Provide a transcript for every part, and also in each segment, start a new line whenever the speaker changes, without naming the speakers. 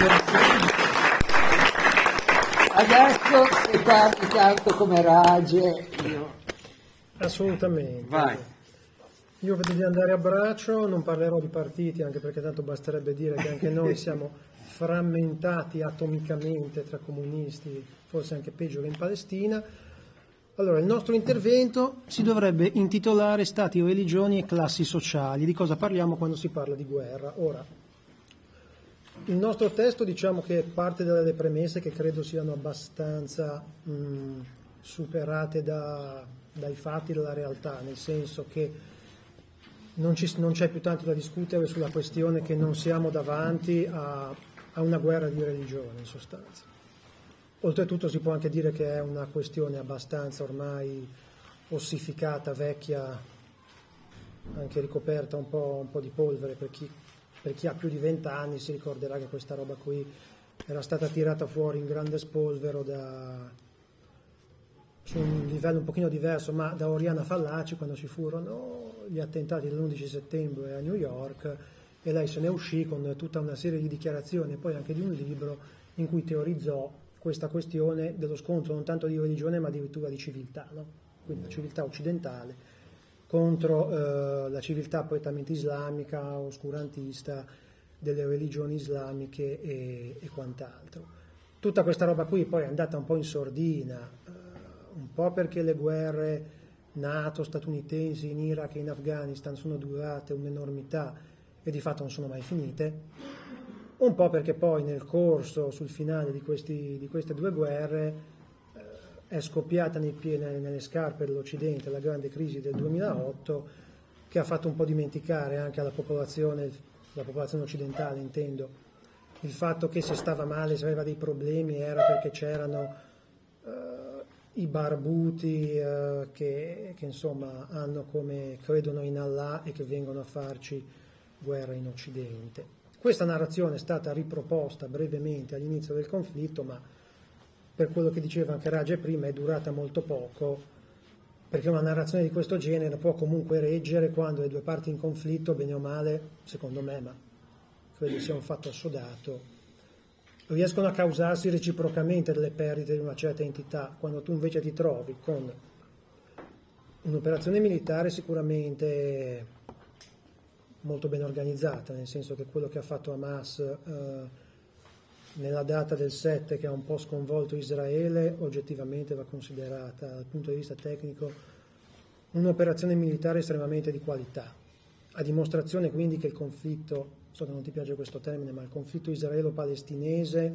Adesso se parli tanto come Rage, io...
Assolutamente.
Vai.
Io vedo di andare a braccio, non parlerò di partiti, anche perché tanto basterebbe dire che anche noi siamo frammentati atomicamente tra comunisti, forse anche peggio che in Palestina. Allora, il nostro intervento si dovrebbe intitolare Stati, religioni e classi sociali. Di cosa parliamo quando si parla di guerra? Ora, il nostro testo diciamo che parte dalle premesse che credo siano abbastanza superate dai fatti della realtà, nel senso che non c'è più tanto da discutere sulla questione che non siamo davanti a una guerra di religione, in sostanza. Oltretutto si può anche dire che è una questione abbastanza ormai ossificata, vecchia, anche ricoperta un po' di polvere. Per chi ha più di 20 anni si ricorderà che questa roba qui era stata tirata fuori in grande spolvero su un livello un pochino diverso, ma da Oriana Fallaci, quando ci furono gli attentati dell'11 settembre a New York, e lei se ne uscì con tutta una serie di dichiarazioni e poi anche di un libro in cui teorizzò questa questione dello scontro non tanto di religione ma addirittura di civiltà, no? Quindi la civiltà occidentale contro la civiltà prettamente islamica, oscurantista, delle religioni islamiche e quant'altro. Tutta questa roba qui poi è andata un po' in sordina, un po' perché le guerre NATO statunitensi in Iraq e in Afghanistan sono durate un'enormità e di fatto non sono mai finite, un po' perché poi nel corso, sul finale di queste due guerre, è scoppiata nelle scarpe dell'Occidente la grande crisi del 2008, che ha fatto un po' dimenticare anche alla popolazione occidentale, intendo, il fatto che se stava male, se aveva dei problemi, era perché c'erano i barbuti che insomma hanno come credono in Allah e che vengono a farci guerra in Occidente. Questa narrazione è stata riproposta brevemente all'inizio del conflitto, ma per quello che diceva anche Rage prima è durata molto poco, perché una narrazione di questo genere può comunque reggere quando le due parti in conflitto, bene o male, secondo me, ma credo sia un fatto assodato, riescono a causarsi reciprocamente delle perdite di una certa entità. Quando tu invece ti trovi con un'operazione militare sicuramente molto ben organizzata, nel senso che quello che ha fatto Hamas nella data del 7, che ha un po' sconvolto Israele, oggettivamente va considerata dal punto di vista tecnico un'operazione militare estremamente di qualità, a dimostrazione quindi che il conflitto, so che non ti piace questo termine, ma il conflitto israelo-palestinese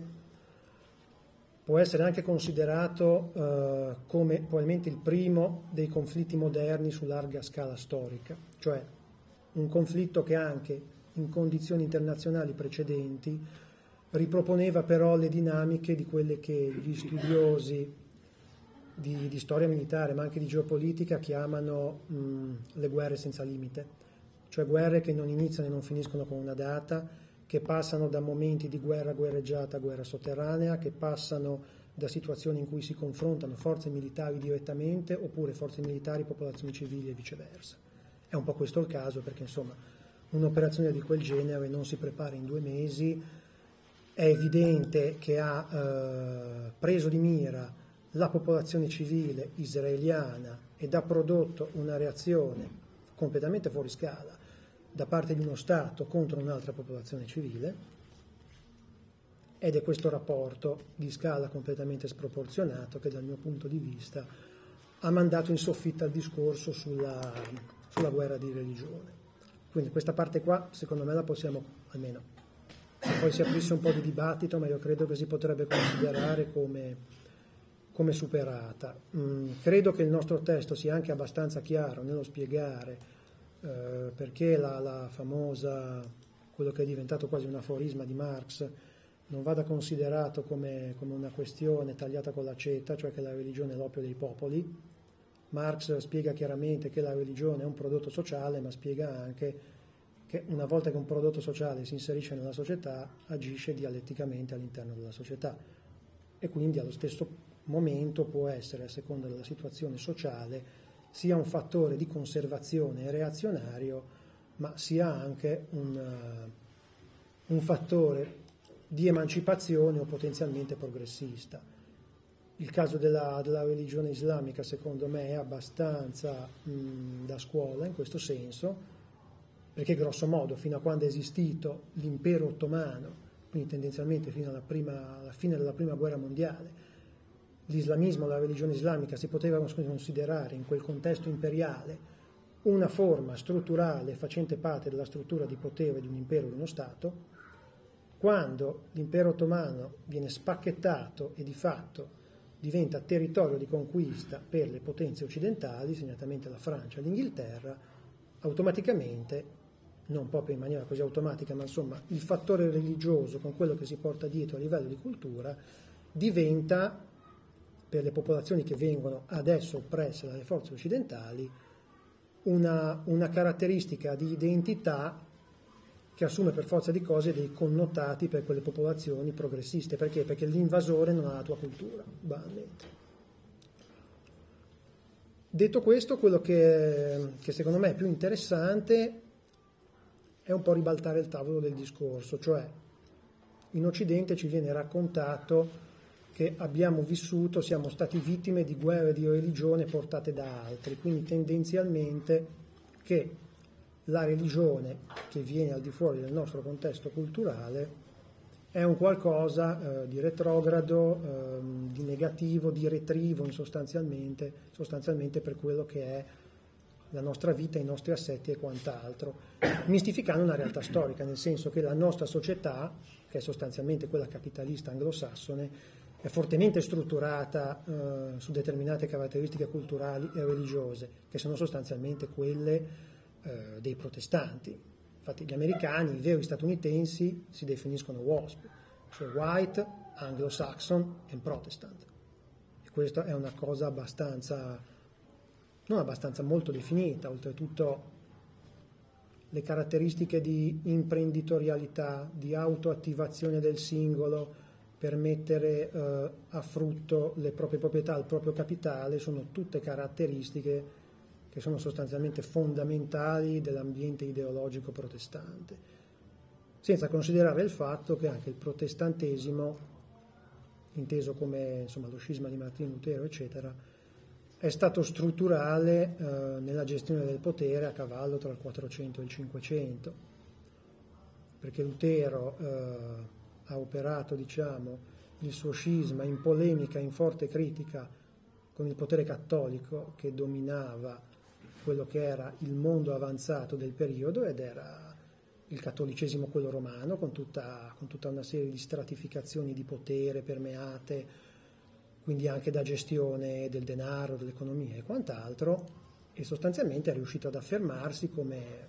può essere anche considerato come probabilmente il primo dei conflitti moderni su larga scala storica, cioè un conflitto che anche in condizioni internazionali precedenti riproponeva però le dinamiche di quelle che gli studiosi di storia militare ma anche di geopolitica chiamano le guerre senza limite, cioè guerre che non iniziano e non finiscono con una data, che passano da momenti di guerra guerreggiata a guerra sotterranea, che passano da situazioni in cui si confrontano forze militari direttamente oppure forze militari, popolazioni civili e viceversa. È un po' questo il caso, perché insomma un'operazione di quel genere non si prepara in 2 mesi, è evidente che ha preso di mira la popolazione civile israeliana ed ha prodotto una reazione completamente fuori scala da parte di uno Stato contro un'altra popolazione civile, ed è questo rapporto di scala completamente sproporzionato che dal mio punto di vista ha mandato in soffitta il discorso sulla guerra di religione. Quindi questa parte qua secondo me la possiamo, almeno se poi si aprisse un po' di dibattito, ma io credo che si potrebbe considerare come superata. Credo che il nostro testo sia anche abbastanza chiaro nello spiegare perché la famosa, quello che è diventato quasi un aforisma di Marx, non vada considerato come una questione tagliata con l'accetta, cioè che la religione è l'oppio dei popoli. Marx spiega chiaramente che la religione è un prodotto sociale, ma spiega anche che una volta che un prodotto sociale si inserisce nella società, agisce dialetticamente all'interno della società e quindi allo stesso momento può essere, a seconda della situazione sociale, sia un fattore di conservazione e reazionario, ma sia anche un fattore di emancipazione o potenzialmente progressista. Il caso della religione islamica, secondo me, è abbastanza da scuola in questo senso, perché grosso modo, fino a quando è esistito l'impero ottomano, quindi tendenzialmente fino alla fine della prima guerra mondiale, l'islamismo, la religione islamica si poteva considerare in quel contesto imperiale una forma strutturale facente parte della struttura di potere di un impero, di uno Stato. Quando l'impero ottomano viene spacchettato e di fatto diventa territorio di conquista per le potenze occidentali, segnatamente la Francia e l'Inghilterra, automaticamente, non proprio in maniera così automatica, ma insomma il fattore religioso con quello che si porta dietro a livello di cultura diventa, per le popolazioni che vengono adesso oppresse dalle forze occidentali, una caratteristica di identità che assume per forza di cose dei connotati per quelle popolazioni progressiste. Perché? Perché l'invasore non ha la tua cultura, banalmente. Detto questo, quello che secondo me è più interessante è un po' ribaltare il tavolo del discorso, cioè in Occidente ci viene raccontato che abbiamo vissuto, siamo stati vittime di guerre di religione portate da altri, quindi tendenzialmente che la religione che viene al di fuori del nostro contesto culturale è un qualcosa di retrogrado, di negativo, di retrivo sostanzialmente per quello che è la nostra vita, i nostri assetti e quant'altro, mistificando una realtà storica, nel senso che la nostra società, che è sostanzialmente quella capitalista anglosassone, è fortemente strutturata su determinate caratteristiche culturali e religiose, che sono sostanzialmente quelle dei protestanti. Infatti gli americani, i veri statunitensi, si definiscono WASP, cioè White, Anglo-Saxon and Protestant. E questa è una cosa molto definita. Oltretutto le caratteristiche di imprenditorialità, di autoattivazione del singolo per mettere a frutto le proprie proprietà, il proprio capitale, sono tutte caratteristiche che sono sostanzialmente fondamentali dell'ambiente ideologico protestante, senza considerare il fatto che anche il protestantesimo, inteso come insomma, lo scisma di Martino Lutero, eccetera, è stato strutturale nella gestione del potere a cavallo tra il 400 e il 500, perché Lutero ha operato, diciamo, il suo scisma in polemica, in forte critica con il potere cattolico che dominava quello che era il mondo avanzato del periodo, ed era il cattolicesimo quello romano, con tutta una serie di stratificazioni di potere permeate, quindi anche da gestione del denaro, dell'economia e quant'altro, e sostanzialmente è riuscito ad affermarsi come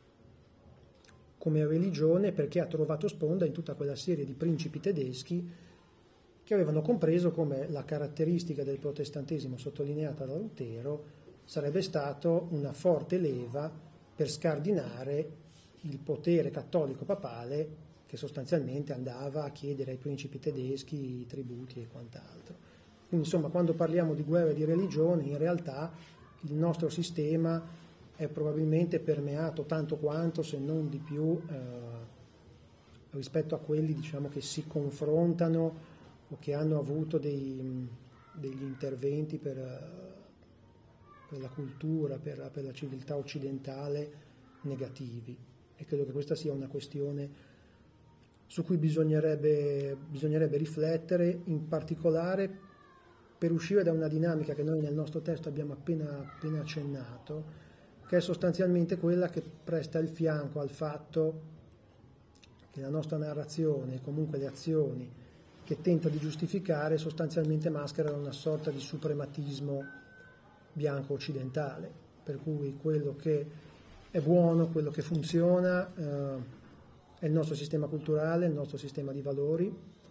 religione perché ha trovato sponda in tutta quella serie di principi tedeschi che avevano compreso come la caratteristica del protestantesimo sottolineata da Lutero sarebbe stato una forte leva per scardinare il potere cattolico papale che sostanzialmente andava a chiedere ai principi tedeschi i tributi e quant'altro. Quindi insomma, quando parliamo di guerre di religione, in realtà il nostro sistema è probabilmente permeato tanto quanto, se non di più, rispetto a quelli, diciamo, che si confrontano o che hanno avuto degli interventi per la cultura, per la civiltà occidentale negativi. E credo che questa sia una questione su cui bisognerebbe riflettere, in particolare per uscire da una dinamica che noi nel nostro testo abbiamo appena accennato, che è sostanzialmente quella che presta il fianco al fatto che la nostra narrazione, comunque le azioni che tenta di giustificare, sostanzialmente mascherano una sorta di suprematismo bianco occidentale, per cui quello che è buono, quello che funziona è il nostro sistema culturale, il nostro sistema di valori,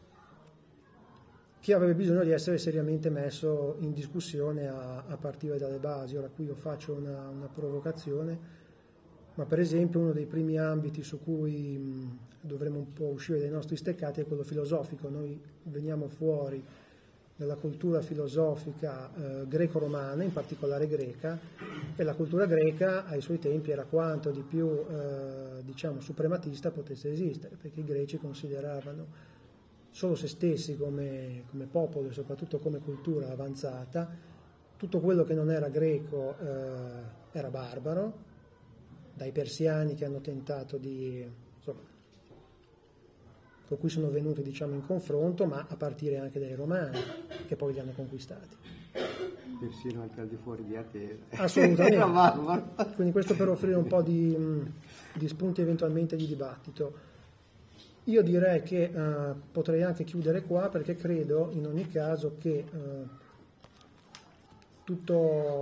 che avrebbe bisogno di essere seriamente messo in discussione a partire dalle basi. Ora qui io faccio una provocazione, ma per esempio uno dei primi ambiti su cui dovremmo un po' uscire dai nostri steccati è quello filosofico. Noi veniamo fuori nella cultura filosofica greco-romana, in particolare greca, e la cultura greca ai suoi tempi era quanto di più diciamo suprematista potesse esistere, perché i greci consideravano solo se stessi come popolo e soprattutto come cultura avanzata. Tutto quello che non era greco era barbaro, dai persiani che hanno tentato di, insomma, con cui sono venuti diciamo in confronto, ma a partire anche dai romani che poi li hanno conquistati.
Persino anche al di fuori di Atene.
Assolutamente.
Era barbaro.
Quindi questo per offrire un po' di spunti eventualmente di dibattito. Io direi che potrei anche chiudere qua, perché credo in ogni caso che tutto